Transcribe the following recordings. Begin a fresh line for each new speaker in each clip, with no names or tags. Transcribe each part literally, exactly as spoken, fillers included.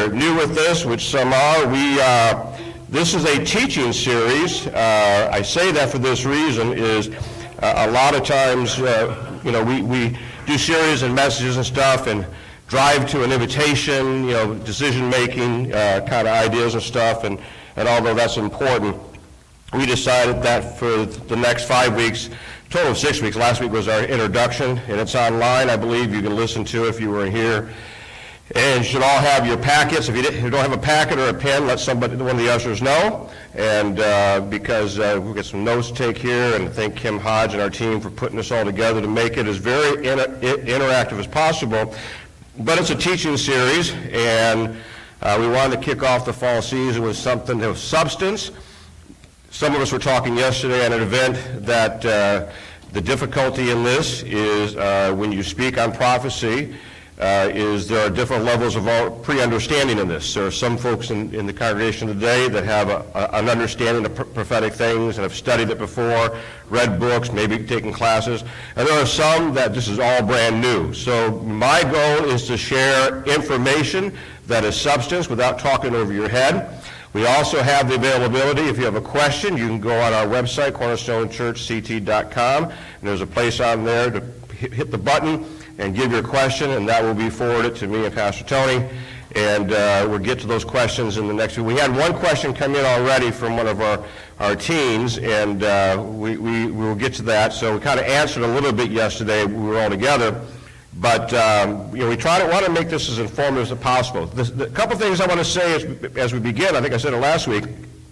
you're new with this, which some are, we uh, this is a teaching series. Uh, I say that for this reason is uh, a lot of times, uh, you know, we, we do series and messages and stuff and drive to an invitation, you know, decision-making uh, kind of ideas and stuff, and, and although that's important, we decided that for the next five weeks, total of six weeks, last week was our introduction, and it's online, I believe. You can listen to it if you were here. And you should all have your packets. If you, if you don't have a packet or a pen, let somebody, one of the ushers know. And uh, because uh, we'll get some notes to take here, and thank Kim Hodge and our team for putting this all together to make it as very inter interactive as possible. But it's a teaching series, and uh, we wanted to kick off the fall season with something of substance. Some of us were talking yesterday at an event that uh, the difficulty in this is uh, when you speak on prophecy, uh, is there are different levels of pre-understanding in this. There are some folks in, in the congregation today that have a, a, an understanding of pr prophetic things and have studied it before, read books, maybe taken classes, and there are some that this is all brand new. So my goal is to share information that is substance without talking over your head. We also have the availability, if you have a question, you can go on our website, cornerstone church c t dot com, and there's a place on there to hit the button and give your question, and that will be forwarded to me and Pastor Tony, and uh, we'll get to those questions in the next week. We had one question come in already from one of our, our teens, and uh, we, we, we will get to that. So we kind of answered a little bit yesterday. We were all together. But um, you know, we try to want to make this as informative as possible. The, the couple things I want to say as, as we begin, I think I said it last week.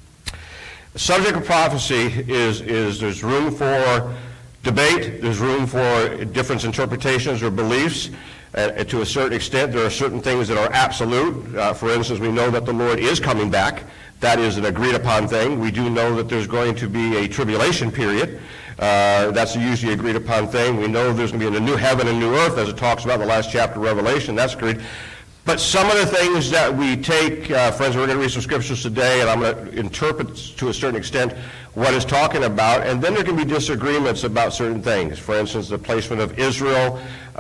The subject of prophecy is, is there's room for debate, there's room for different interpretations or beliefs. Uh, to a certain extent, there are certain things that are absolute. Uh, for instance, we know that the Lord is coming back. That is an agreed upon thing. We do know that there's going to be a tribulation period. Uh, that's a usually agreed upon thing. We know there's going to be a new heaven and new earth, as it talks about in the last chapter of Revelation. That's agreed. But some of the things that we take, uh, friends, we're going to read some scriptures today, and I'm going to interpret to a certain extent what it's talking about, and then there can be disagreements about certain things. For instance, the placement of Israel, uh,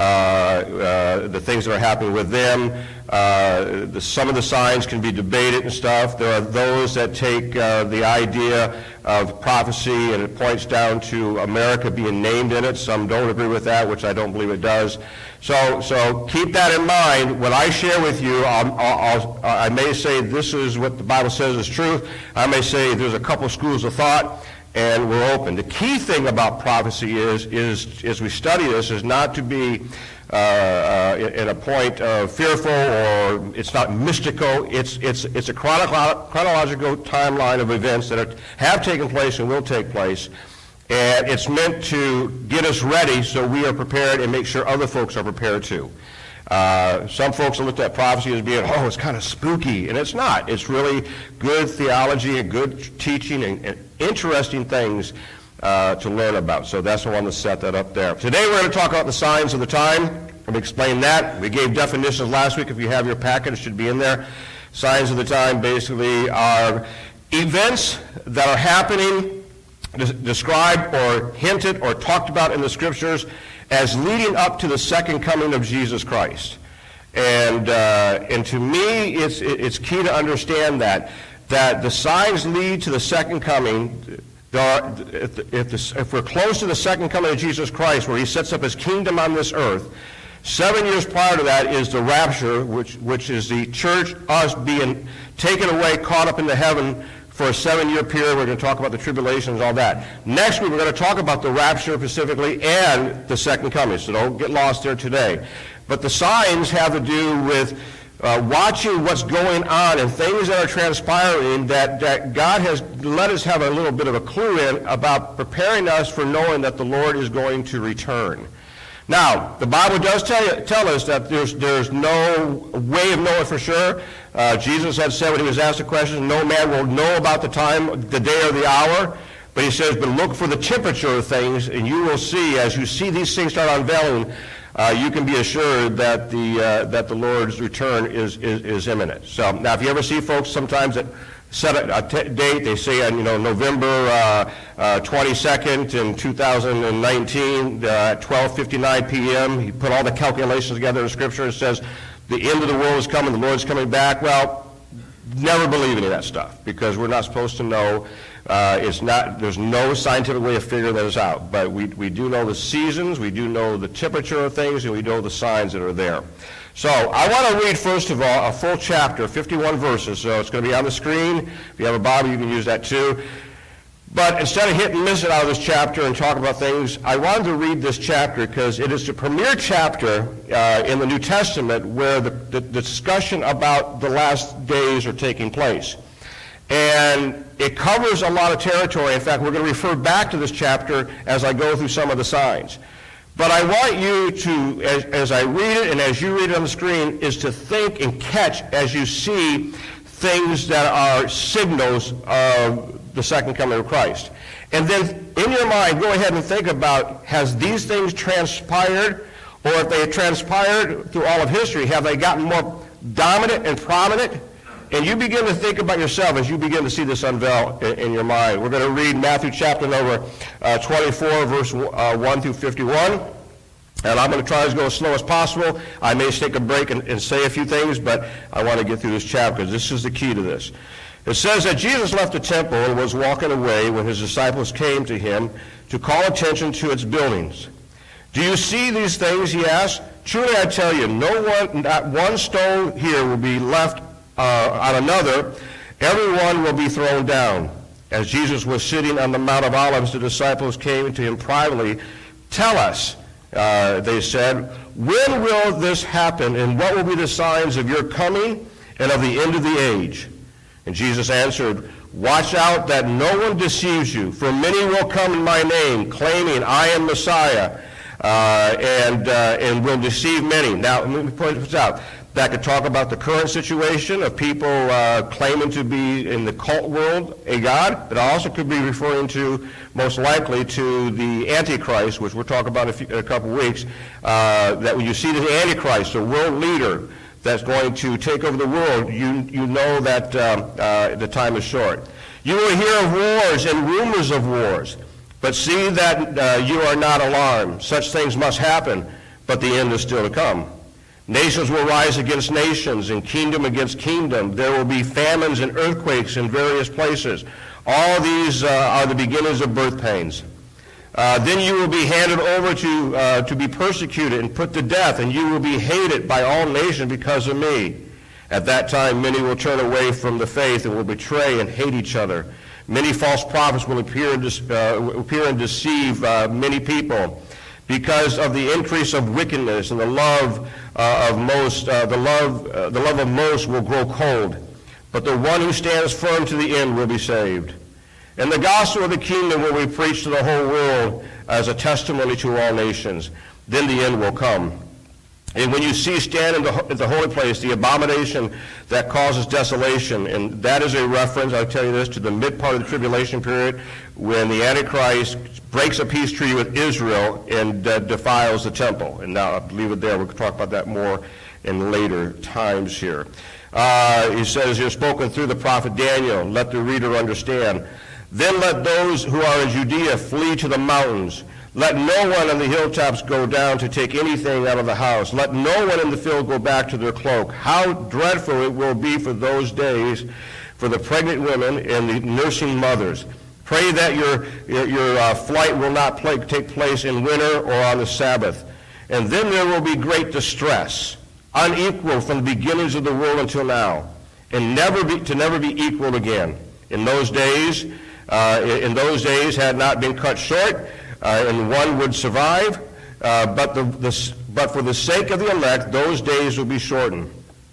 uh, the things that are happening with them. Uh, the, some of the signs can be debated and stuff. There are those that take uh, the idea of prophecy and it points down to America being named in it. Some don't agree with that, which I don't believe it does. So, so keep that in mind. When I share with you, I'll, I'll, I'll, I may say this is what the Bible says is truth. I may say there's a couple schools of thought, and we're open. The key thing about prophecy is, is as we study this, is not to be uh, uh, in a point of fearful, or it's not mystical. It's, it's, it's a chronolo chronological timeline of events that are, have taken place and will take place. And it's meant to get us ready so we are prepared and make sure other folks are prepared too. Uh, some folks have looked at prophecy as being, oh, it's kind of spooky, and it's not. It's really good theology and good teaching and, and interesting things uh, to learn about. So that's the one to set that up there. Today we're going to talk about the signs of the time. I'm going to explain that. We gave definitions last week. If you have your packet, it should be in there. Signs of the time basically are events that are happening, described or hinted or talked about in the scriptures as leading up to the second coming of Jesus Christ. And uh, and to me, it's it's key to understand that that the signs lead to the second coming. There are, if, the, if, the, if we're close to the second coming of Jesus Christ, where he sets up his kingdom on this earth, seven years prior to that is the rapture, which which is the church, us being taken away, caught up into heaven for a seven-year period. We're going to talk about the tribulation and all that. Next week, we're going to talk about the rapture specifically and the second coming, so don't get lost there today. But the signs have to do with uh, watching what's going on and things that are transpiring that, that God has let us have a little bit of a clue in about preparing us for knowing that the Lord is going to return. Now, the Bible does tell, you, tell us that there's, there's no way of knowing for sure. Uh, Jesus had said when he was asked the question, no man will know about the time, the day, or the hour. But he says, but look for the temperature of things, and you will see, as you see these things start unveiling, uh, you can be assured that the, uh, that the Lord's return is, is, is imminent. So, now, if you ever see folks sometimes that set a, a t date, they say on, you know, November uh, uh, twenty-second in two thousand nineteen, uh, twelve fifty-nine p m He put all the calculations together in Scripture and says the end of the world is coming, the Lord's coming back. Well, never believe any of that stuff, because we're not supposed to know. Uh, it's not, there's no scientific way of figuring this out, but we, we do know the seasons, we do know the temperature of things, and we know the signs that are there. So I want to read, first of all, a full chapter, fifty-one verses. So it's going to be on the screen. If you have a Bible, you can use that too. But instead of hit and miss it out of this chapter and talk about things, I wanted to read this chapter because it is the premier chapter uh, in the New Testament where the, the, the discussion about the last days are taking place. And it covers a lot of territory. In fact, we're going to refer back to this chapter as I go through some of the signs. But I want you to, as, as I read it and as you read it on the screen, is to think and catch as you see things that are signals of the second coming of Christ. And then in your mind, go ahead and think about, has these things transpired, or if they have transpired through all of history, have they gotten more dominant and prominent? And you begin to think about yourself as you begin to see this unveil in, in your mind. We're going to read Matthew chapter number uh, twenty-four, verse uh, one through fifty-one. And I'm going to try to go as slow as possible. I may take a break and, and say a few things, but I want to get through this chapter because this is the key to this. It says that Jesus left the temple and was walking away when his disciples came to him to call attention to its buildings. Do you see these things, he asked? Truly I tell you, no one, not one stone here will be left uh, on another. Everyone will be thrown down. As Jesus was sitting on the Mount of Olives, the disciples came to him privately. Tell us, uh, they said, when will this happen, and what will be the signs of your coming and of the end of the age? And Jesus answered, watch out that no one deceives you, for many will come in my name, claiming I am Messiah, uh, and, uh, and will deceive many. Now, let me point this out. That could talk about the current situation of people uh, claiming to be in the cult world a god, but also could be referring to, most likely, to the Antichrist, which we'll talk about in a, few, in a couple weeks, uh, that when you see the Antichrist, the world leader, that's going to take over the world, you, you know that um, uh, the time is short. You will hear of wars and rumors of wars, but see that uh, you are not alarmed. Such things must happen, but the end is still to come. Nations will rise against nations and kingdom against kingdom. There will be famines and earthquakes in various places. All these uh, are the beginnings of birth pains. Uh, then you will be handed over to, uh, to be persecuted and put to death, and you will be hated by all nations because of me. At that time, many will turn away from the faith and will betray and hate each other. Many false prophets will appear and, uh, appear and deceive uh, many people. Because of the increase of wickedness and the love uh, of most, uh, the love, uh, the love of most will grow cold. But the one who stands firm to the end will be saved. And the gospel of the kingdom will be preached to the whole world as a testimony to all nations. Then the end will come. And when you see stand in the, in the holy place the abomination that causes desolation, and that is a reference, I'll tell you this, to the mid part of the tribulation period when the Antichrist breaks a peace treaty with Israel and uh, defiles the temple. And now I'll leave it there. We'll talk about that more in later times here. Uh, he says here, spoken through the prophet Daniel, let the reader understand. Then let those who are in Judea flee to the mountains. Let no one on the hilltops go down to take anything out of the house. Let no one in the field go back to their cloak. How dreadful it will be for those days for the pregnant women and the nursing mothers. Pray that your, your, your uh, flight will not play, take place in winter or on the Sabbath. And then there will be great distress, unequal from the beginnings of the world until now, and never be, to never be equaled again. In those days, uh, in those days had not been cut short, uh, and one would survive, uh, but, the, the, but for the sake of the elect, those days will be shortened.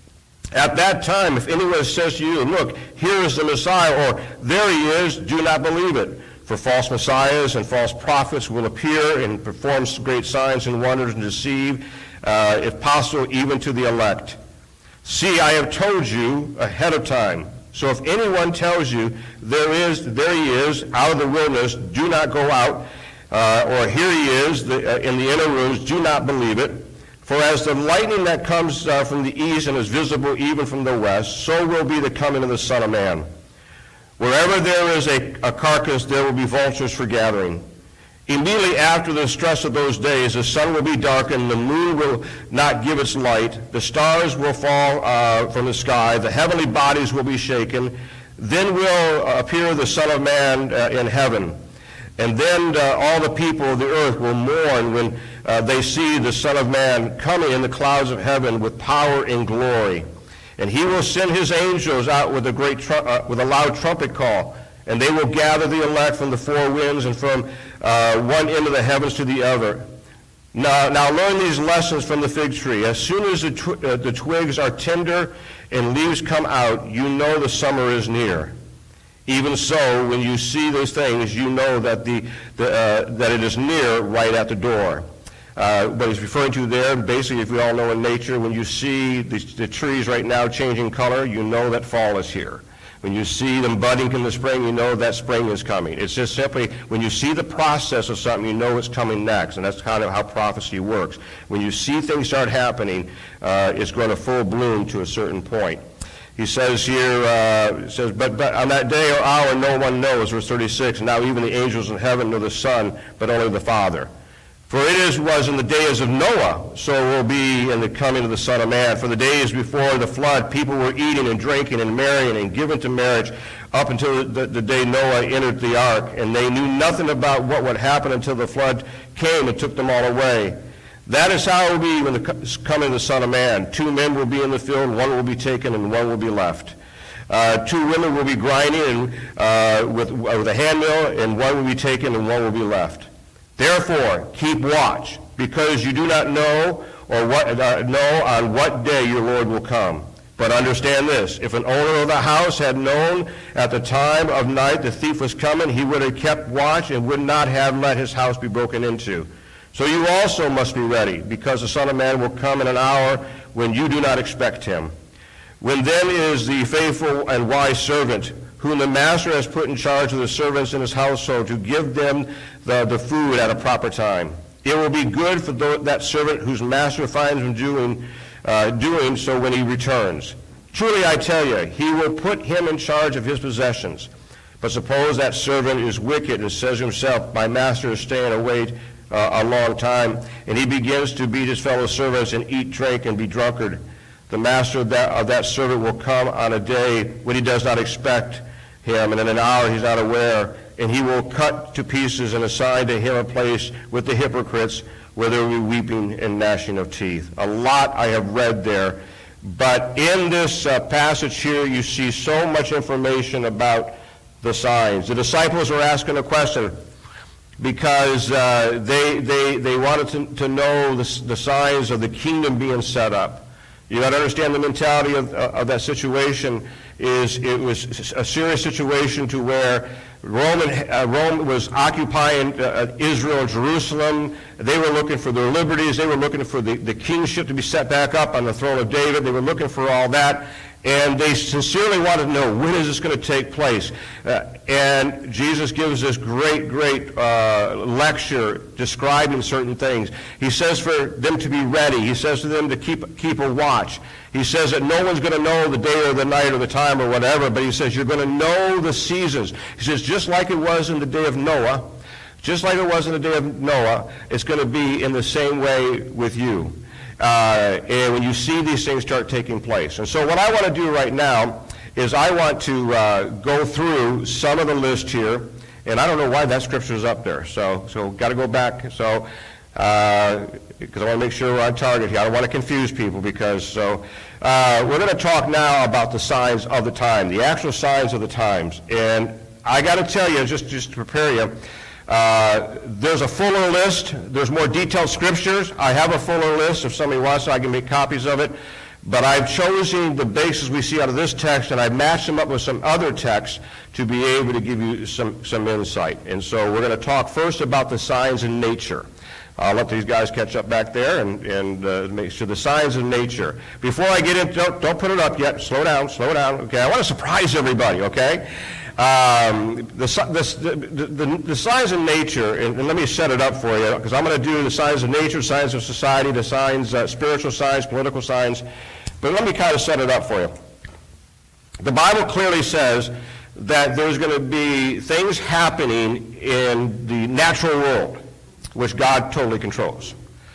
At that time, if anyone says to you, look, here is the Messiah, or there he is, do not believe it. For false messiahs and false prophets will appear and perform great signs and wonders and deceive, uh, if possible, even to the elect. See, I have told you ahead of time. So if anyone tells you, there is, there he is, out of the wilderness, do not go out, uh, or here he is the, uh, in the inner rooms, do not believe it. For as the lightning that comes uh, from the east and is visible even from the west, so will be the coming of the Son of Man. Wherever there is a, a carcass, there will be vultures for gathering. Immediately after the stress of those days, the sun will be darkened, the moon will not give its light, the stars will fall uh, from the sky, the heavenly bodies will be shaken. Then will appear the Son of Man uh, in heaven. And then uh, all the people of the earth will mourn when uh, they see the Son of Man coming in the clouds of heaven with power and glory. And he will send his angels out with a great tru- uh, with a loud trumpet call, and they will gather the elect from the four winds and from uh, one end of the heavens to the other. Now, now learn these lessons from the fig tree. As soon as the, tw- uh, the twigs are tender and leaves come out, you know the summer is near. Even so, when you see those things, you know that the, the uh, that it is near, right at the door. Uh, what he's referring to there, basically, if we all know in nature, when you see the, the trees right now changing color, you know that fall is here. When you see them budding in the spring, you know that spring is coming. It's just simply, when you see the process of something, you know it's coming next, and that's kind of how prophecy works. When you see things start happening, uh, it's going to full bloom to a certain point. He says here, uh, it says, but, but on that day or hour no one knows, verse thirty-six, now even the angels in heaven know the Son, but only the Father. For it is, was in the days of Noah, so it will be in the coming of the Son of Man. For the days before the flood, people were eating and drinking and marrying and given to marriage up until the, the day Noah entered the ark, and they knew nothing about what would happen until the flood came and took them all away. That is how it will be when the coming of the Son of Man. Two men will be in the field, one will be taken and one will be left. Uh, two women will be grinding and, uh, with, uh, with a handmill, and one will be taken and one will be left. Therefore, keep watch, because you do not know or what, uh, know on what day your Lord will come. But understand this, if an owner of the house had known at the time of night the thief was coming, he would have kept watch and would not have let his house be broken into. So you also must be ready, because the Son of Man will come in an hour when you do not expect him. When then is the faithful and wise servant, whom the master has put in charge of the servants in his household, to give them the, the food at a proper time. It will be good for the, that servant whose master finds him doing, uh, doing so when he returns. Truly I tell you, he will put him in charge of his possessions. But suppose that servant is wicked and says to himself, my master is staying away uh, a long time, and he begins to beat his fellow servants and eat, drink, and be drunkard. The master of that, of that servant will come on a day when he does not expect him, and in an hour he's not aware, and he will cut to pieces and assign to him a place with the hypocrites, where there will be weeping and gnashing of teeth. A lot I have read there, but in this uh, passage here you see so much information about the signs. The disciples were asking a question because uh, they, they, they wanted to, to know the, the signs of the kingdom being set up. You got to understand the mentality of, uh, of that situation. Is it was a serious situation to where Roman, uh, Rome was occupying uh, Israel and Jerusalem. They were looking for their liberties. They were looking for the, the kingship to be set back up on the throne of David. They were looking for all that. And they sincerely wanted to know, when is this going to take place? Uh, and Jesus gives this great, great uh, lecture describing certain things. He says for them to be ready. He says to them to keep, keep a watch. He says that no one's going to know the day or the night or the time or whatever, but he says you're going to know the seasons. He says just like it was in the day of Noah, just like it was in the day of Noah, it's going to be in the same way with you. Uh, and when you see these things start taking place. And so what I want to do right now is I want to uh, go through some of the list here, and I don't know why that scripture is up there, so so got to go back, so uh, because I want to make sure we're on target here. I don't want to confuse people, because so uh, we're going to talk now about the signs of the time, the actual signs of the times. And I got to tell you, just just to prepare you, Uh, there's a fuller list. There's more detailed scriptures. I have a fuller list. If somebody wants to, I can make copies of it. But I've chosen the bases we see out of this text, and I've matched them up with some other texts to be able to give you some, some insight. And so we're going to talk first about the signs in nature. I'll let these guys catch up back there and, and uh, make sure the signs of nature. Before I get into, don't, don't put it up yet. Slow down, slow down. Okay, I want to surprise everybody, okay? Um, the, the, the, the signs of nature, and, and let me set it up for you, because I'm going to do the signs of nature, signs of society, the signs, uh, spiritual signs, political signs, but let me kind of set it up for you. The Bible clearly says that there's going to be things happening in the natural world, which God totally controls.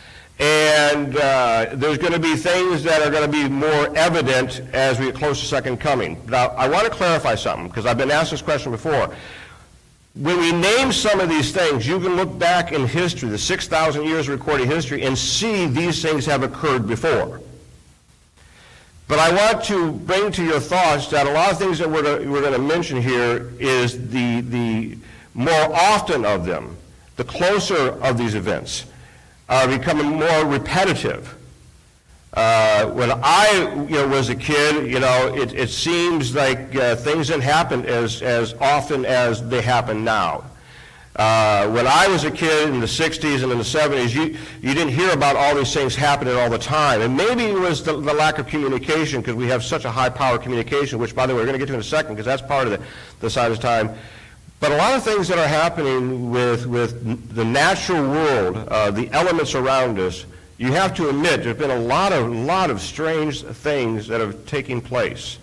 And uh, there's going to be things that are going to be more evident as we get close to second coming. Now, I want to clarify something, because I've been asked this question before. When we name some of these things, you can look back in history, the six thousand years of recorded history, and see these things have occurred before. But I want to bring to your thoughts that a lot of things that we're going to, we're going to mention here is the, the more often of them, the closer of these events, are becoming more repetitive. Uh, when I you know, was a kid, you know, it, it seems like uh, things didn't happen as, as often as they happen now. Uh, when I was a kid in the sixties and in the seventies, you, you didn't hear about all these things happening all the time. And maybe it was the, the lack of communication, because we have such a high-powered communication, which, by the way, we're going to get to in a second, because that's part of the, the side of time. But a lot of things that are happening with, with the natural world, uh, the elements around us, you have to admit there's been a lot of, lot of strange things that have taken place.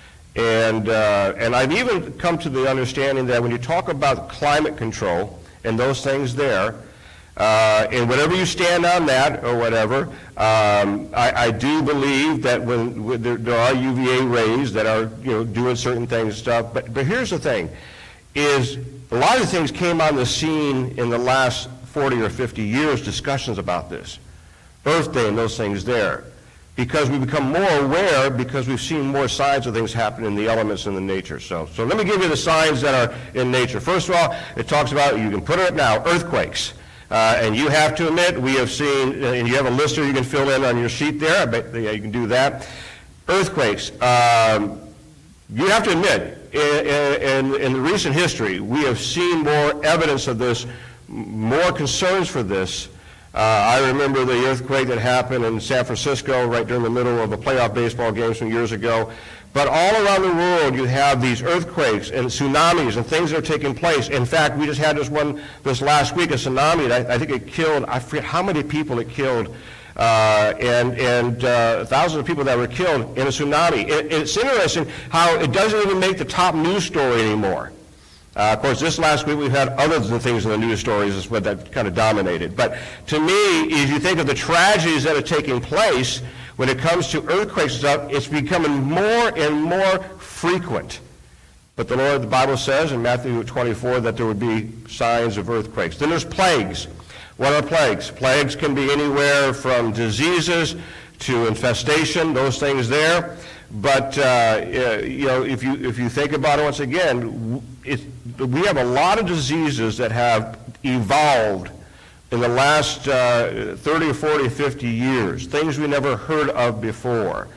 And, uh, and I've even come to the understanding that when you talk about climate control and those things there, uh, and whatever you stand on that or whatever, um, I, I do believe that when, when there, there are U V A rays that are you know, doing certain things and stuff. But, but here's the thing, is a lot of things came on the scene in the last forty or fifty years, discussions about this. Earth Day and those things there. Because we become more aware, because we've seen more signs of things happen in the elements and the nature. So, so let me give you the signs that are in nature. First of all, it talks about, you can put it up now, earthquakes. Uh, and you have to admit, we have seen, and you have a list here you can fill in on your sheet there. I bet yeah, you can do that. Earthquakes. Um, you have to admit, in, in, in the recent history, we have seen more evidence of this, more concerns for this. Uh, I remember the earthquake that happened in San Francisco right during the middle of the playoff baseball games some years ago. But all around the world you have these earthquakes and tsunamis and things that are taking place. In fact, we just had this one this last week, a tsunami. I, I think it killed, I forget how many people it killed, uh, and, and uh, thousands of people that were killed in a tsunami. It, it's interesting how it doesn't even make the top news story anymore. Uh, of course, this last week we've had other things in the news stories is what that kind of dominated. But to me, if you think of the tragedies that are taking place when it comes to earthquakes and stuff, it's becoming more and more frequent. But the Lord, the Bible says in Matthew twenty-four that there would be signs of earthquakes. Then there's plagues. What are plagues? Plagues can be anywhere from diseases to infestation, those things there. But uh, you know, if you if you think about it once again, it, we have a lot of diseases that have evolved in the last uh, thirty or forty, fifty years, things we never heard of before,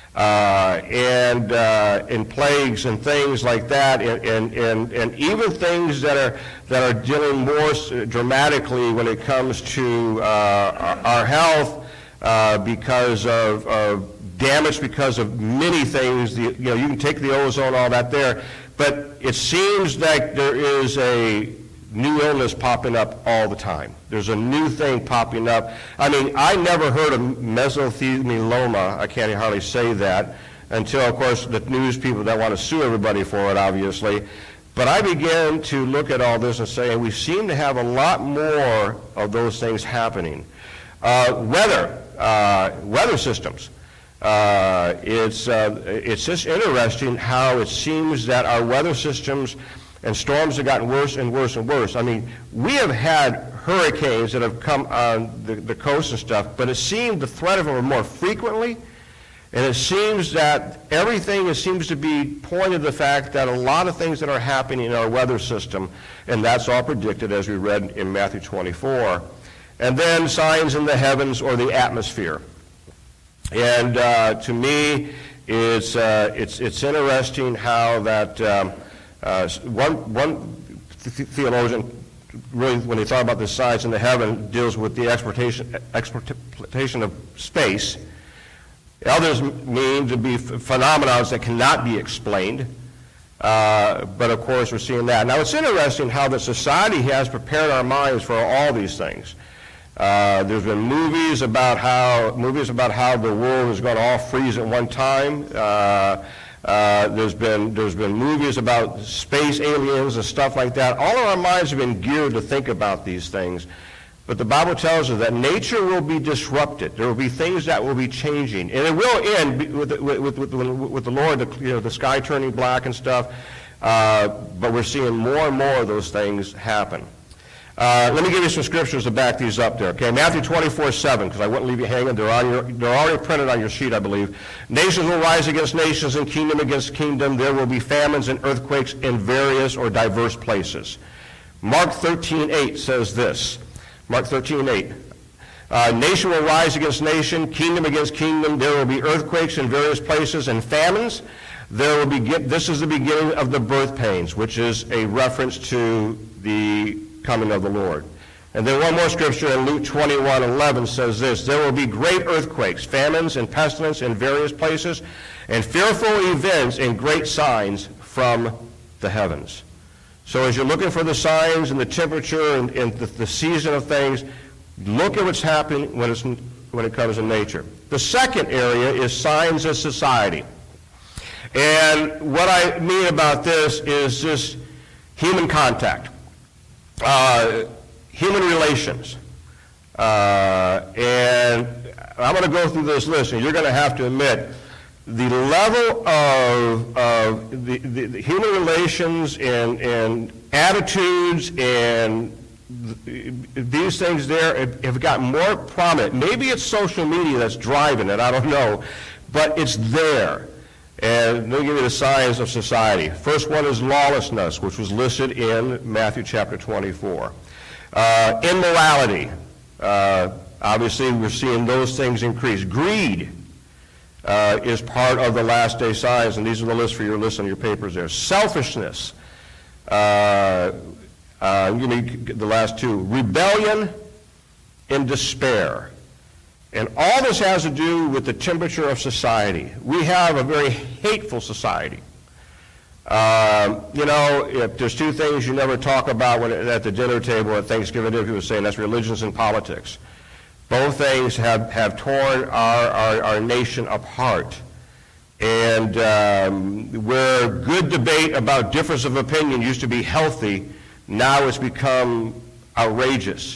uh, and uh, and plagues and things like that, and, and and and even things that are that are dealing more dramatically when it comes to uh, our health uh, because of. of damage because of many things. The, you know, you can take the ozone, all that there, but it seems like there is a new illness popping up all the time. There's a new thing popping up. I mean, I never heard of mesothelioma. I can't hardly say that until, of course, the news people that want to sue everybody for it, obviously. But I began to look at all this and say, and we seem to have a lot more of those things happening. Uh, weather, uh, weather systems. Uh, it's, uh, it's just interesting how it seems that our weather systems and storms have gotten worse and worse and worse. I mean, we have had hurricanes that have come on the, the coast and stuff, but it seemed the threat of them are more frequently, and it seems that everything is, seems to be pointed to the fact that a lot of things that are happening in our weather system, and that's all predicted as we read in Matthew twenty-four. And then signs in the heavens or the atmosphere. And uh, to me, it's, uh, it's, it's interesting how that um, uh, one, one theologian, really, when he thought about the signs in the heaven, deals with the exploitation, exploitation of space. Others mean to be phenomena that cannot be explained. Uh, but of course, we're seeing that. Now, it's interesting how the society has prepared our minds for all these things. Uh, there's been movies about how movies about how the world is going to all freeze at one time. Uh, Uh, there's been there's been movies about space aliens and stuff like that. All of our minds have been geared to think about these things. But the Bible tells us that nature will be disrupted. There will be things that will be changing. And it will end with, with, with, with the Lord, the, you know, the sky turning black and stuff. Uh, but we're seeing more and more of those things happen. Uh, let me give you some scriptures to back these up there. Okay, Matthew twenty-four seven, because I wouldn't leave you hanging. They're, on your, they're already printed on your sheet, I believe. Nations will rise against nations and kingdom against kingdom. There will be famines and earthquakes in various or diverse places. Mark thirteen eight says this. Mark thirteen eight. Uh, nation will rise against nation, kingdom against kingdom. There will be earthquakes in various places and famines. There will be, this is the beginning of the birth pains, which is a reference to the coming of the Lord. And then one more scripture in Luke twenty-one eleven says this. There will be great earthquakes, famines, and pestilence in various places, and fearful events and great signs from the heavens. So as you're looking for the signs and the temperature and, and the, the season of things, look at what's happening when, it's, when it comes in nature. The second area is signs of society. And what I mean about this is just human contact, uh, human relations. Uh, and I'm going to go through this list, and you're going to have to admit the level of, of the, the, the human relations and, and attitudes and th these things there have, have gotten more prominent. Maybe it's social media that's driving it, I don't know, but it's there. And let me give you the signs of society. First one is lawlessness, which was listed in Matthew chapter twenty-four. Uh, immorality. Uh, obviously, we're seeing those things increase. Greed uh, is part of the last day signs, and these are the lists for your list on your papers there. Selfishness. Uh, uh, give me the last two. Rebellion and despair. And all this has to do with the temperature of society. We have a very hateful society. Um, you know, if there's two things you never talk about when, at the dinner table at Thanksgiving dinner, people are saying that's religions and politics. Both things have, have torn our, our, our nation apart. And um, where good debate about difference of opinion used to be healthy, now it's become outrageous.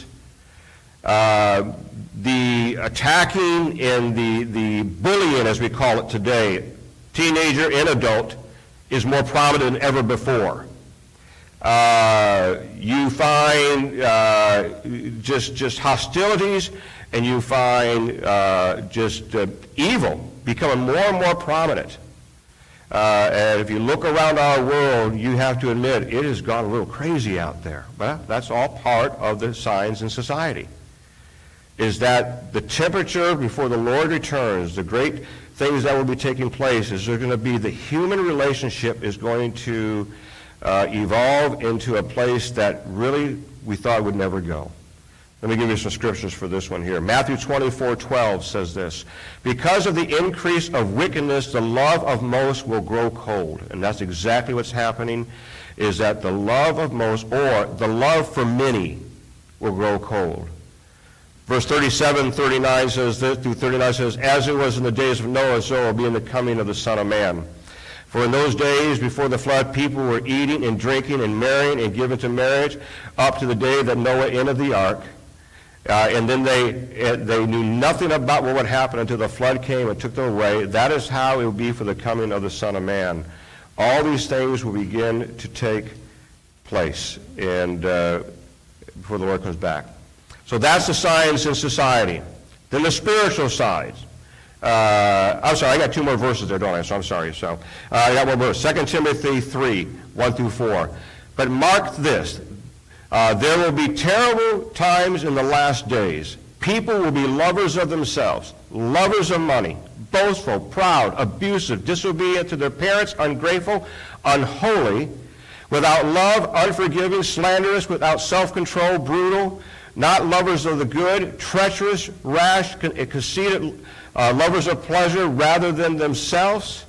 Uh, the attacking and the, the bullying, as we call it today, teenager and adult, is more prominent than ever before. Uh, you find uh, just, just hostilities, and you find uh, just uh, evil becoming more and more prominent. Uh, and if you look around our world, you have to admit it has gone a little crazy out there. But that's all part of the signs in society. Is that the temperature before the Lord returns, the great things that will be taking place, is there going to be the human relationship is going to uh, evolve into a place that really we thought would never go. Let me give you some scriptures for this one here. Matthew twenty-four twelve says this. Because of the increase of wickedness, the love of most will grow cold. And that's exactly what's happening, is that the love of most, or the love for many, will grow cold. Verse thirty-seven, thirty-nine says this, through thirty-nine says, as it was in the days of Noah, so it will be in the coming of the Son of Man. For in those days before the flood, people were eating and drinking and marrying and given to marriage up to the day that Noah entered the ark. Uh, and then they, uh, they knew nothing about what would happen until the flood came and took them away. That is how it will be for the coming of the Son of Man. All these things will begin to take place and uh, before the Lord comes back. So that's the signs in society. Then the spiritual sides. Uh, I'm sorry, I got two more verses there, don't I? So I'm sorry. So uh, I got one verse. Second Timothy three, one through four. But mark this. Uh, there will be terrible times in the last days. People will be lovers of themselves, lovers of money, boastful, proud, abusive, disobedient to their parents, ungrateful, unholy, without love, unforgiving, slanderous, without self-control, brutal, not lovers of the good, treacherous, rash, conceited, uh, lovers of pleasure rather than themselves.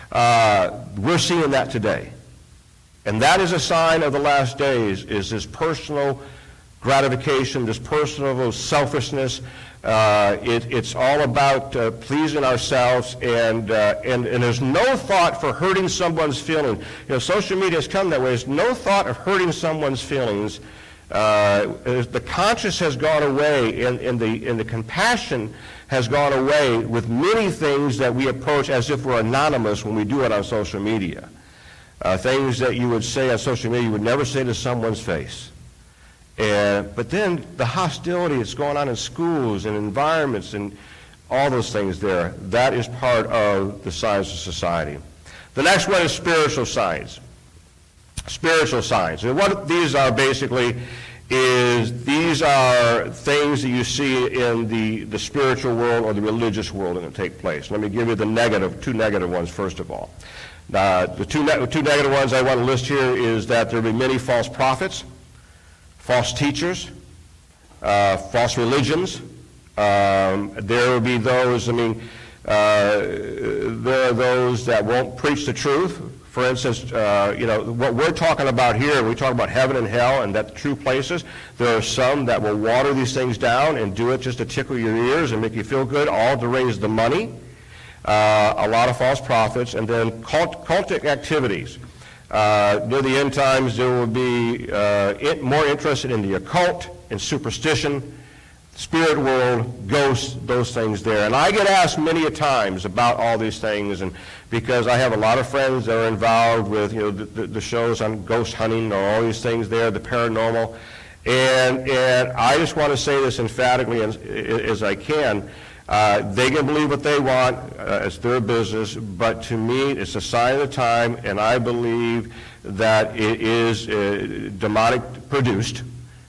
Uh, we're seeing that today. And that is a sign of the last days, is this personal gratification, this personal selfishness, Uh, it, it's all about uh, pleasing ourselves, and, uh, and and there's no thought for hurting someone's feelings. You know, social media has come that way. There's no thought of hurting someone's feelings. Uh, the conscience has gone away, and, and the and the compassion has gone away with many things that we approach as if we're anonymous when we do it on social media. Uh, things that you would say on social media you would never say to someone's face. And, but then the hostility that's going on in schools and environments and all those things there, that is part of the signs of society. The next one is spiritual signs. Spiritual signs. And what these are basically is these are things that you see in the, the spiritual world or the religious world that take place. Let me give you the negative, two negative ones first of all. Uh, the two, ne- two negative ones I want to list here is that there will be many false prophets, false teachers, uh, false religions. Um, there will be those, I mean, uh, there are those that won't preach the truth. For instance, uh, you know, what we're talking about here, we talk about heaven and hell and that true places. There are some that will water these things down and do it just to tickle your ears and make you feel good, all to raise the money. Uh, a lot of false prophets, and then cult, cultic activities. Uh, near the end times, there will be uh, it, more interested in the occult and superstition, spirit world, ghosts, those things there. And I get asked many a times about all these things, and because I have a lot of friends that are involved with, you know, the, the, the shows on ghost hunting or all these things there, the paranormal, and and I just want to say this emphatically as, as I can. Uh, they can believe what they want, uh, it's their business, but to me it's a sign of the time, and I believe that it is uh, demonic produced,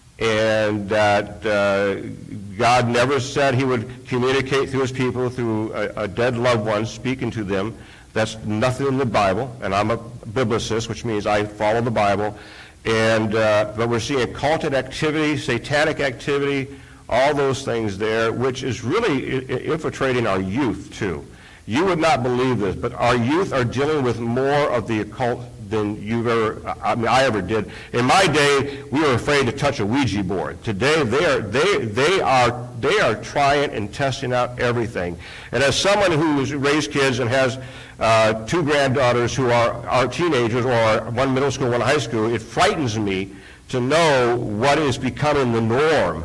and that uh, God never said he would communicate through his people through a, a dead loved one speaking to them. That's nothing in the Bible, and I'm a biblicist, which means I follow the Bible. And uh, but we're seeing cultic activity, satanic activity, all those things there, which is really infiltrating our youth too. You would not believe this, but our youth are dealing with more of the occult than you've ever, I mean, I ever did. In my day, we were afraid to touch a Ouija board. Today, they are they they are they are trying and testing out everything. And as someone who's raised kids and has uh, two granddaughters who are are teenagers, or one middle school, one high school, it frightens me to know what is becoming the norm.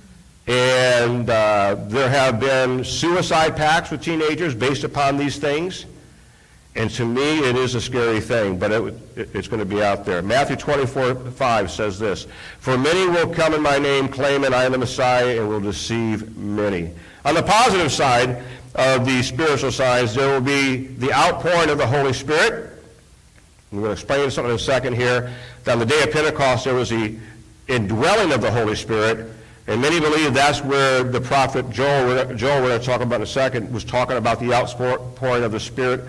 And uh, there have been suicide pacts with teenagers based upon these things. And to me, it is a scary thing, but it, it, it's going to be out there. Matthew twenty-four five says this, "For many will come in my name, claiming I am the Messiah, and will deceive many." On the positive side of the spiritual signs, there will be the outpouring of the Holy Spirit. I'm going to explain something in a second here. That on the day of Pentecost, there was the indwelling of the Holy Spirit. And many believe that's where the prophet Joel, Joel we're going to talk about in a second, was talking about the outpouring of the Spirit.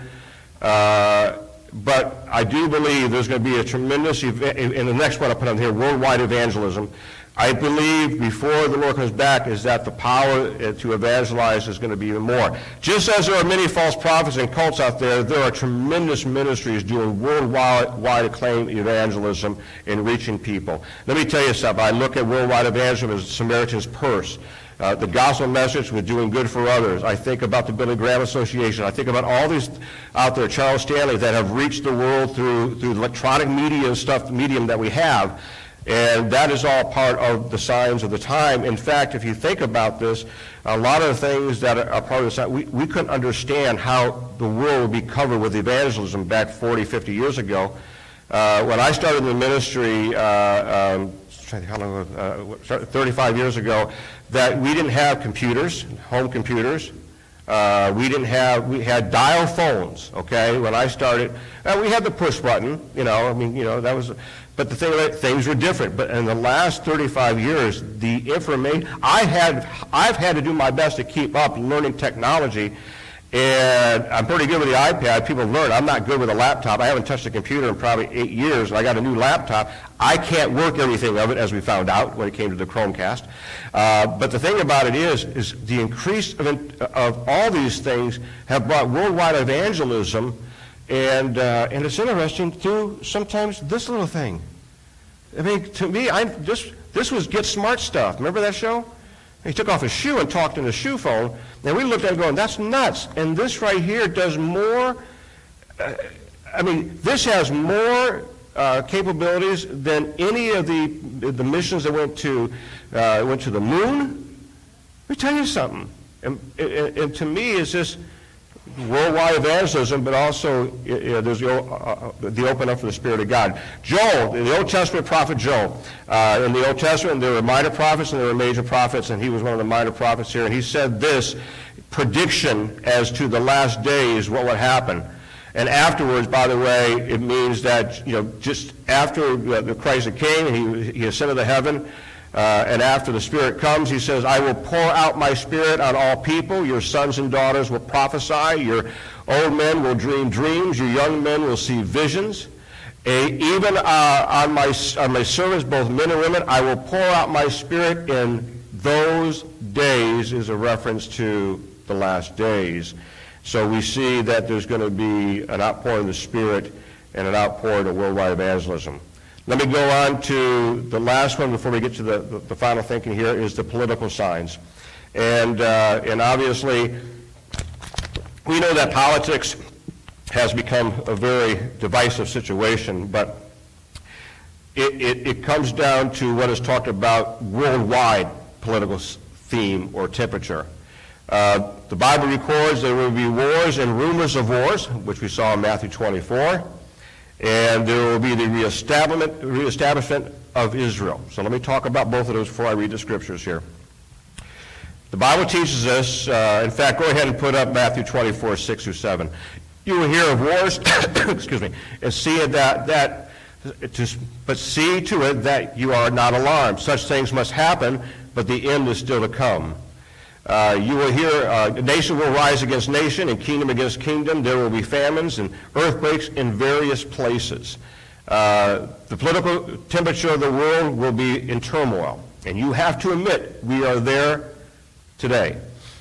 Uh, but I do believe there's going to be a tremendous, ev- and the next one I put on here, worldwide evangelism. I believe before the Lord comes back is that the power to evangelize is going to be even more. Just as there are many false prophets and cults out there, there are tremendous ministries doing worldwide acclaimed evangelism and reaching people. Let me tell you something. I look at worldwide evangelism as Samaritan's Purse. Uh, the gospel message with doing good for others. I think about the Billy Graham Association. I think about all these out there, Charles Stanley, that have reached the world through through electronic media and stuff, medium that we have. And that is all part of the signs of the time. In fact, if you think about this, a lot of the things that are part of the sign, we, we couldn't understand how the world would be covered with evangelism back forty, fifty years ago. Uh, when I started in the ministry, uh, um, how long ago, uh, thirty-five years ago, that we didn't have computers, home computers. Uh, we didn't have, we had dial phones, okay, when I started. Uh, we had the push button, you know, I mean, you know, that was, but the thing, things were different. But in the last thirty-five years, the information, I had, I've had to do my best to keep up learning technology. And I'm pretty good with the iPad. People learn. I'm not good with a laptop. I haven't touched a computer in probably eight years, and I got a new laptop. I can't work everything of it, as we found out when it came to the Chromecast. Uh, but the thing about it is, is the increase of, of all these things have brought worldwide evangelism, and uh, and it's interesting through sometimes this little thing. I mean, to me, I just this was Get Smart stuff. Remember that show? He took off his shoe and talked in the shoe phone, and we looked at him going, that's nuts. And this right here does more, uh, I mean, this has more uh, capabilities than any of the the missions that went to uh, went to the moon. Let me tell you something. And, and, and to me, it's just worldwide evangelism, but also uh, there's the, uh, the open up for the Spirit of God. Joel, the Old Testament prophet Joel. Uh, in the Old Testament, there were minor prophets and there were major prophets, and he was one of the minor prophets here. And he said this prediction as to the last days, what would happen. And afterwards, by the way, it means that, you know, just after the Christ came, he, he ascended to heaven, uh, and after the Spirit comes, he says, I will pour out my Spirit on all people. Your sons and daughters will prophesy. Your old men will dream dreams. Your young men will see visions. A, even uh, on, my, on my servants, both men and women, I will pour out my Spirit in those days, is a reference to the last days. So we see that there's going to be an outpouring of the Spirit and an outpouring of worldwide evangelism. Let me go on to the last one before we get to the, the, the final thinking here, is the political signs. And, uh, and obviously, we know that politics has become a very divisive situation, but it, it, it comes down to what is talked about worldwide political theme or temperature. Uh, the Bible records there will be wars and rumors of wars, which we saw in Matthew twenty-four, and there will be the reestablishment, reestablishment of Israel. So let me talk about both of those before I read the scriptures here. The Bible teaches us, uh, in fact, go ahead and put up Matthew twenty-four, six through seven. You will hear of wars, excuse me, and see that, that to, but see to it that you are not alarmed. Such things must happen, but the end is still to come. Uh, you will hear, uh, nation will rise against nation and kingdom against kingdom. There will be famines and earthquakes in various places. Uh, the political temperature of the world will be in turmoil. And you have to admit, we are there today.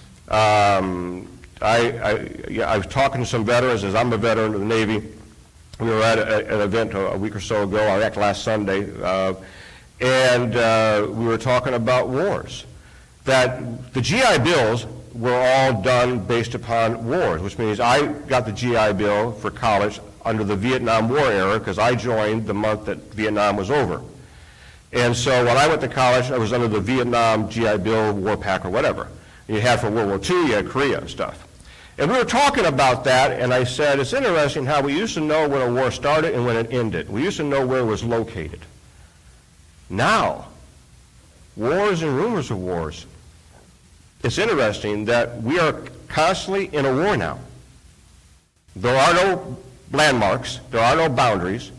Um, I, I, yeah, I was talking to some veterans, as I'm a veteran of the Navy. We were at a, an event a, a week or so ago, I think last Sunday, uh, and uh, we were talking about wars. That the G I Bills were all done based upon wars, which means I got the G I Bill for college under the Vietnam War era because I joined the month that Vietnam was over. And so when I went to college, I was under the Vietnam G I Bill, war pack, or whatever. You had for World War Two, you had Korea and stuff. And we were talking about that, and I said, it's interesting how we used to know when a war started and when it ended. We used to know where it was located. Now, wars and rumors of wars. It's interesting that we are constantly in a war now. There are no landmarks. There are no boundaries.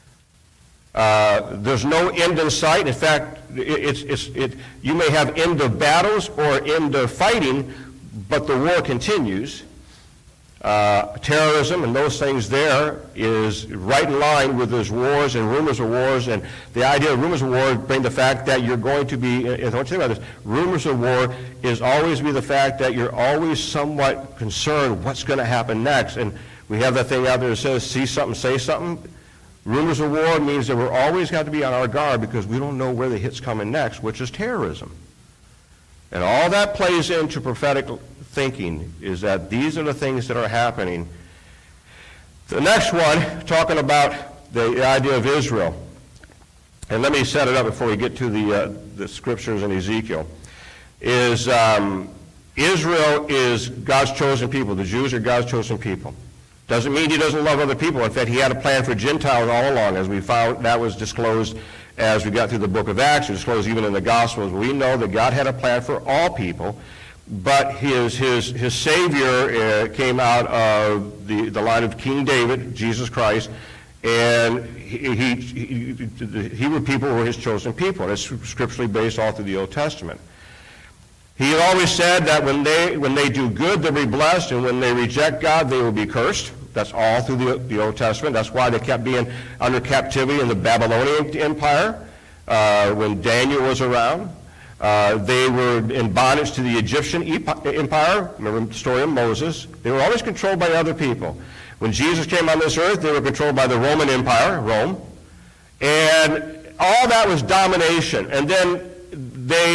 Uh, there's no end in sight. In fact, it's, it's, it, you may have end of battles or end of fighting, but the war continues. Uh, terrorism and those things there is right in line with those wars and rumors of wars, and the idea of rumors of war bring the fact that you're going to be, and I want you to think about this, rumors of war is always be the fact that you're always somewhat concerned what's going to happen next, and we have that thing out there that says, see something, say something. Rumors of war means that we're always got to be on our guard because we don't know where the hit's coming next, which is terrorism. And all that plays into prophetic thinking, is that these are the things that are happening. The next one, talking about the idea of Israel. And let me set it up before we get to the, uh, the scriptures in Ezekiel, is um, Israel is God's chosen people. The Jews are God's chosen people. Doesn't mean he doesn't love other people. In fact, he had a plan for Gentiles all along, as we found that was disclosed as we got through the book of Acts. It was disclosed even in the Gospels. We know that God had a plan for all people, but his, his, his Savior uh, came out of the, the line of King David, Jesus Christ, and he, he, he, the Hebrew people were his chosen people. And it's scripturally based all through the Old Testament. He had always said that when they, when they do good, they'll be blessed, and when they reject God, they will be cursed. That's all through the, the Old Testament. That's why they kept being under captivity in the Babylonian Empire uh, when Daniel was around. Uh, they were in bondage to the Egyptian Empire. Remember the story of Moses. They were always controlled by other people. When Jesus came on this earth, they were controlled by the Roman Empire, Rome. And all that was domination. And then they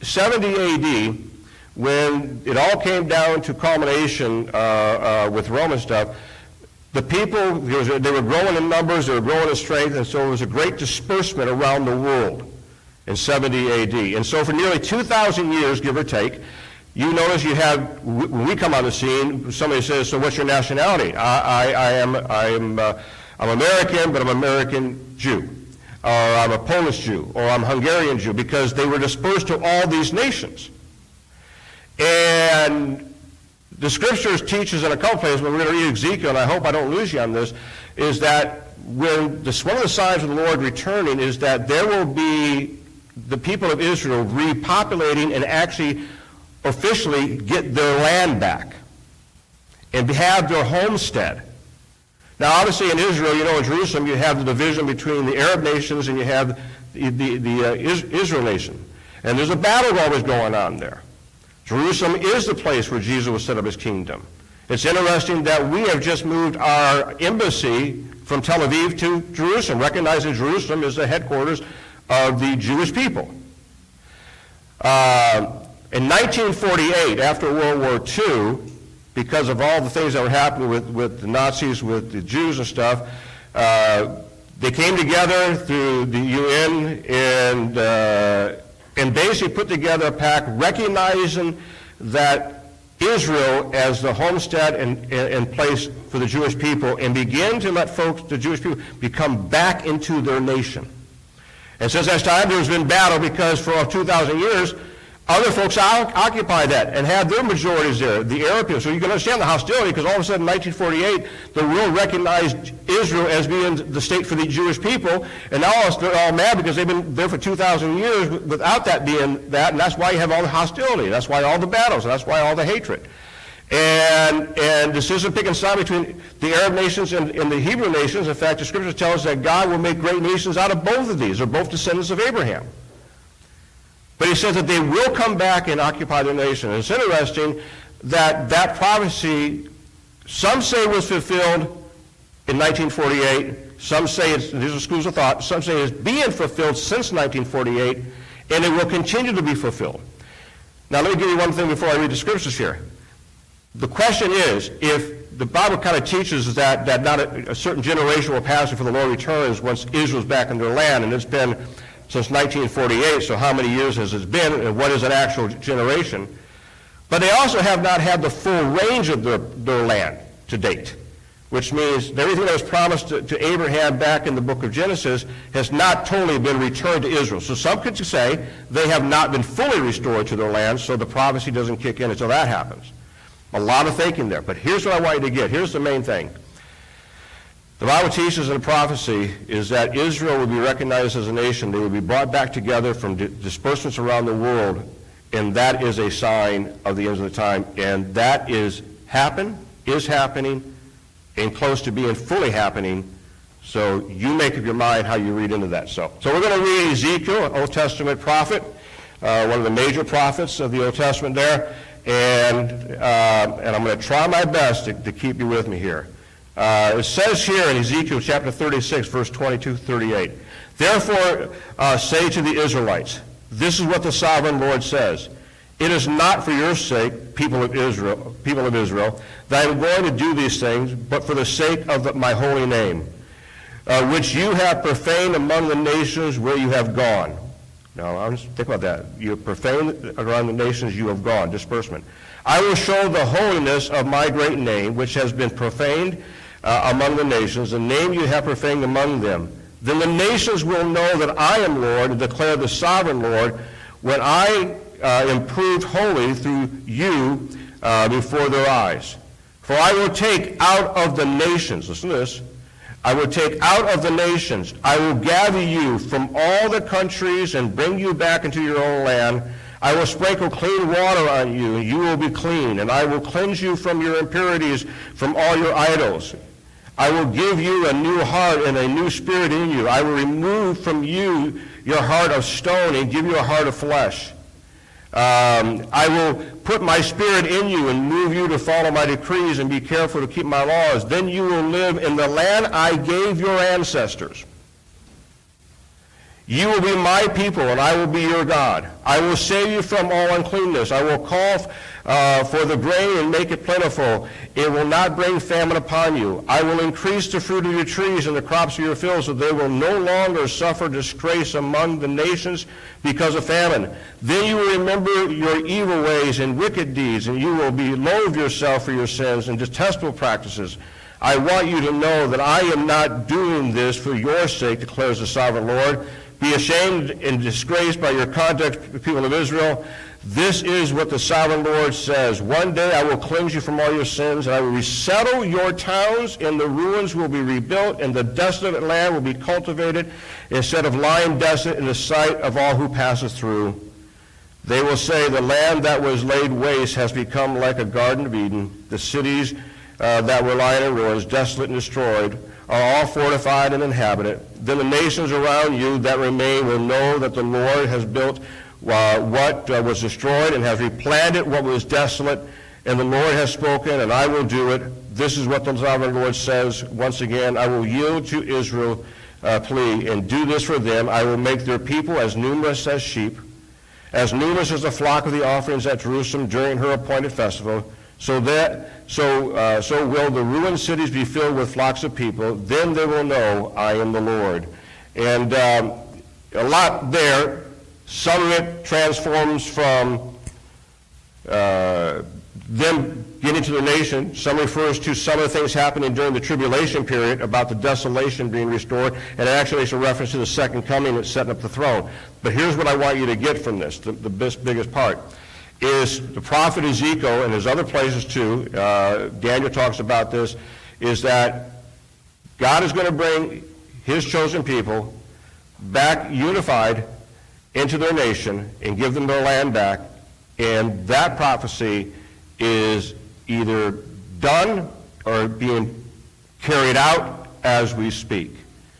seventy A D, when it all came down to culmination uh, uh, with Roman stuff, the people, they were growing in numbers, they were growing in strength, and so it was a great disbursement around the world in seventy A D. And so for nearly two thousand years, give or take, you notice you have, when we come on the scene, somebody says, so what's your nationality? I, I, I am, I am uh, I'm American, but I'm American Jew. Or I'm a Polish Jew, or I'm Hungarian Jew, because they were dispersed to all these nations. And the scriptures teaches in a couple places, but we're going to read Ezekiel, and I hope I don't lose you on this, is that when this, one of the signs of the Lord returning is that there will be the people of Israel repopulating and actually officially get their land back and have their homestead. Now, obviously, in Israel, you know, in Jerusalem, you have the division between the Arab nations and you have the, the, the uh, Is- Israel nation. And there's a battle always going on there. Jerusalem is the place where Jesus will set up his kingdom. It's interesting that we have just moved our embassy from Tel Aviv to Jerusalem, recognizing Jerusalem is the headquarters of the Jewish people. Uh, in nineteen forty-eight, after World War Two, because of all the things that were happening with, with the Nazis, with the Jews and stuff, uh, they came together through the U N and, uh, and basically put together a pact recognizing that Israel as the homestead and, and, and place for the Jewish people, and begin to let folks, the Jewish people, become back into their nation. And since that time, there's been battle because for two thousand years, other folks occupy that and have their majorities there, the Arab people. So you can understand the hostility, because all of a sudden in nineteen forty-eight, the world recognized Israel as being the state for the Jewish people, and now they're all mad because they've been there for two thousand years without that being that, and that's why you have all the hostility. That's why all the battles, and that's why all the hatred. And, and this isn't picking side between the Arab nations and, and the Hebrew nations. In fact, the scriptures tell us that God will make great nations out of both of these. They're both descendants of Abraham. But he says that they will come back and occupy their nation. And it's interesting that that prophecy, some say was fulfilled in nineteen forty-eight, some say it's, these are schools of thought, some say it's being fulfilled since nineteen forty-eight, and it will continue to be fulfilled. Now let me give you one thing before I read the scriptures here. The question is, if the Bible kind of teaches that, that not a, a certain generation will pass before the Lord returns once Israel's back in their land, and it's been since nineteen forty-eight, so how many years has it been, and what is an actual generation? But they also have not had the full range of their, their land to date, which means everything that was promised to, to Abraham back in the book of Genesis has not totally been returned to Israel. So some could say they have not been fully restored to their land, so the prophecy doesn't kick in until that happens. A lot of thinking there, but here's what I want you to get. Here's the main thing. The Bible teaches in the prophecy is that Israel will be recognized as a nation. They will be brought back together from di- disbursements around the world, and that is a sign of the end of the time. And that is happen, is happening, and close to being fully happening. So you make up your mind how you read into that. So, so we're going to read Ezekiel, an Old Testament prophet, uh, one of the major prophets of the Old Testament there, and uh, and I'm going to try my best to, to keep you with me here. Uh, it says here in Ezekiel chapter thirty-six, verse twenty-two to thirty-eight, therefore uh, say to the Israelites, this is what the sovereign Lord says, it is not for your sake, people of Israel, people of Israel, that I am going to do these things, but for the sake of the, my holy name, uh, which you have profaned among the nations where you have gone. Now, I'm just think about that. You have profaned around the nations you have gone, disbursement. I will show the holiness of my great name, which has been profaned uh, among the nations, the name you have profaned among them. Then the nations will know that I am Lord, and declare the sovereign Lord, when I uh, am proved holy through you uh, before their eyes. For I will take out of the nations, listen to this, I will take out of the nations, I will gather you from all the countries and bring you back into your own land. I will sprinkle clean water on you, and you will be clean, and I will cleanse you from your impurities, from all your idols. I will give you a new heart and a new spirit in you. I will remove from you your heart of stone and give you a heart of flesh. Um, I will put my spirit in you and move you to follow my decrees and be careful to keep my laws. Then you will live in the land I gave your ancestors. You will be my people, and I will be your God. I will save you from all uncleanness. I will call uh, for the grain and make it plentiful. It will not bring famine upon you. I will increase the fruit of your trees and the crops of your fields, so they will no longer suffer disgrace among the nations because of famine. Then you will remember your evil ways and wicked deeds, and you will be loathe yourself for your sins and detestable practices. I want you to know that I am not doing this for your sake, declares the sovereign Lord. Be ashamed and disgraced by your conduct, people of Israel. This is what the sovereign Lord says. One day I will cleanse you from all your sins, and I will resettle your towns, and the ruins will be rebuilt, and the desolate land will be cultivated, instead of lying desolate in the sight of all who passes through. They will say, the land that was laid waste has become like a Garden of Eden. The cities uh, that were lying in ruins, desolate and destroyed, are all fortified and inhabited. Then the nations around you that remain will know that the Lord has built uh, what uh, was destroyed and has replanted what was desolate, and the Lord has spoken, and I will do it. This is what the sovereign Lord says. Once again, I will yield to Israel uh, plea and do this for them. I will make their people as numerous as sheep, as numerous as the flock of the offerings at Jerusalem during her appointed festival. So that so uh, so will the ruined cities be filled with flocks of people. Then they will know I am the Lord. And um, a lot there. Some of it transforms from uh, them getting to the nation. Some refers to some of the things happening during the tribulation period about the desolation being restored, and it actually makes a reference to the second coming and setting up the throne. But here's what I want you to get from this, the, the best, biggest part, is the prophet Ezekiel, and there's other places too, uh, Daniel talks about this, is that God is going to bring his chosen people back unified into their nation and give them their land back, and that prophecy is either done or being carried out as we speak.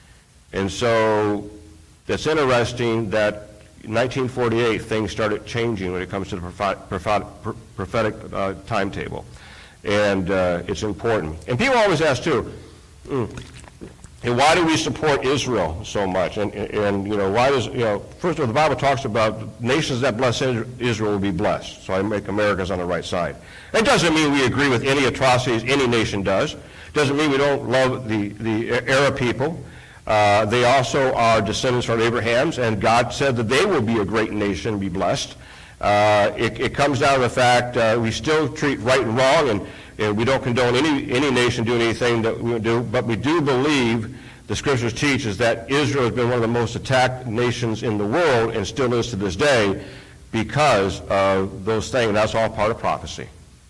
And so that's interesting that in nineteen forty-eight things started changing when it comes to the prophet, prophet, prophetic uh, timetable, and uh, it's important. And people always ask too, mm, and why do we support Israel so much? And, and, and, you know, why does, you know, first of all, the Bible talks about nations that bless Israel will be blessed. So I make America's on the right side. It doesn't mean we agree with any atrocities any nation does. It doesn't mean we don't love the, the Arab people. Uh, they also are descendants from Abraham's, and God said that they will be a great nation and be blessed. Uh, it, it comes down to the fact uh, we still treat right and wrong, and And we don't condone any, any nation doing anything that we do, but we do believe, the scriptures teach, is that Israel has been one of the most attacked nations in the world and still is to this day because of those things. And that's all part of prophecy.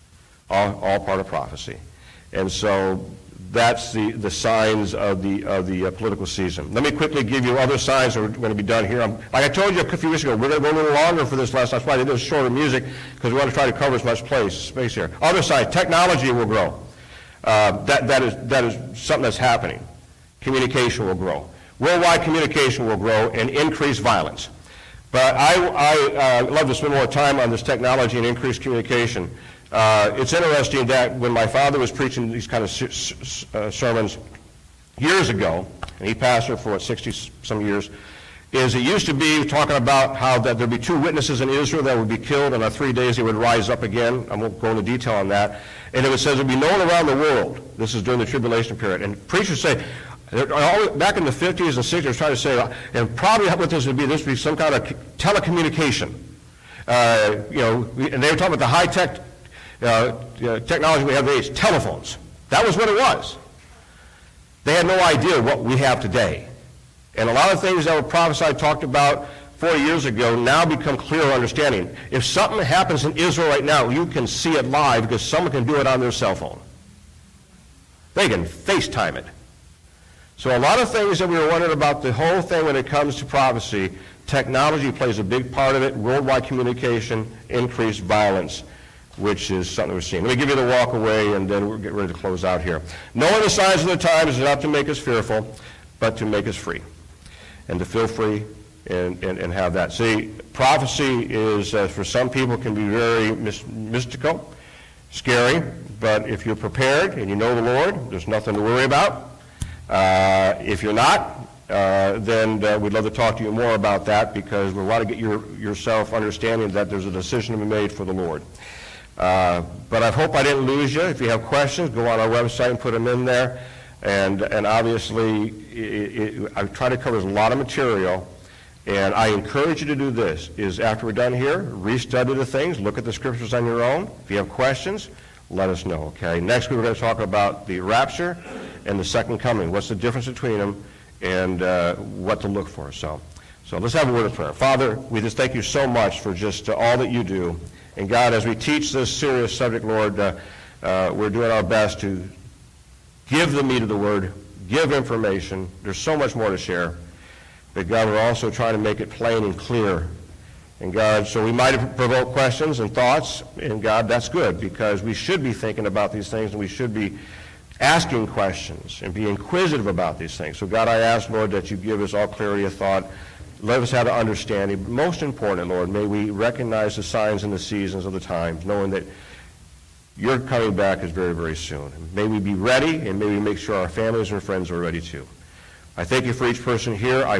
All, all part of prophecy. And so that's the, the signs of the, of the uh, political season. Let me quickly give you other signs that are going to be done here. I'm, like I told you a few weeks ago, we're going to go a little longer for this lesson. That's why I did this shorter music, because we want to try to cover as much place, space here. Other signs, technology will grow. Uh, that, that, is, that is something that's happening. Communication will grow. Worldwide communication will grow and increase violence. But I, I uh, love to spend more time on this technology and increased communication. Uh, it's interesting that when my father was preaching these kind of ser uh, sermons years ago, and he pastored for what, sixty some years, is it used to be talking about how that there'd be two witnesses in Israel that would be killed, and on three days they would rise up again. I won't go into detail on that. And it says it would be known around the world. This is during the tribulation period. And preachers say, back in the fifties and sixties, trying to say, and probably what this would be, this would be some kind of telecommunication. Uh, you know, and they were talking about the high-tech Uh, uh, technology we have today is telephones. That was what it was. They had no idea what we have today. And a lot of things that were prophesied, talked about forty years ago, now become clearer understanding. If something happens in Israel right now, you can see it live because someone can do it on their cell phone. They can FaceTime it. So a lot of things that we were wondering about, the whole thing when it comes to prophecy, technology plays a big part of it, worldwide communication, increased violence, which is something we're seeing. Let me give you the walk away, and then we'll get ready to close out here. Knowing the signs of the times is not to make us fearful, but to make us free, and to feel free and, and, and have that. See, prophecy is, uh, for some people, can be very mis mystical, scary, but if you're prepared and you know the Lord, there's nothing to worry about. Uh, if you're not, uh, then uh, we'd love to talk to you more about that, because we want to get your, yourself understanding that there's a decision to be made for the Lord. Uh, but I hope I didn't lose you. If you have questions, go on our website and put them in there. And, and obviously, it, it, I've tried to cover a lot of material. And I encourage you to do this, is after we're done here, restudy the things, look at the scriptures on your own. If you have questions, let us know, okay? Next week we're going to talk about the rapture and the second coming. What's the difference between them, and uh, what to look for. So, so let's have a word of prayer. Father, we just thank you so much for just uh, all that you do. And God, as we teach this serious subject, Lord, uh, uh, we're doing our best to give the meat of the word, give information. There's so much more to share. But God, we're also trying to make it plain and clear. And God, so we might have provoked questions and thoughts, and God, that's good, because we should be thinking about these things, and we should be asking questions and be inquisitive about these things. So God, I ask, Lord, that you give us all clarity of thought. Let us have an understanding. Most important, Lord, may we recognize the signs and the seasons of the times, knowing that your coming back is very, very soon. May we be ready, and may we make sure our families and friends are ready too. I thank you for each person here. I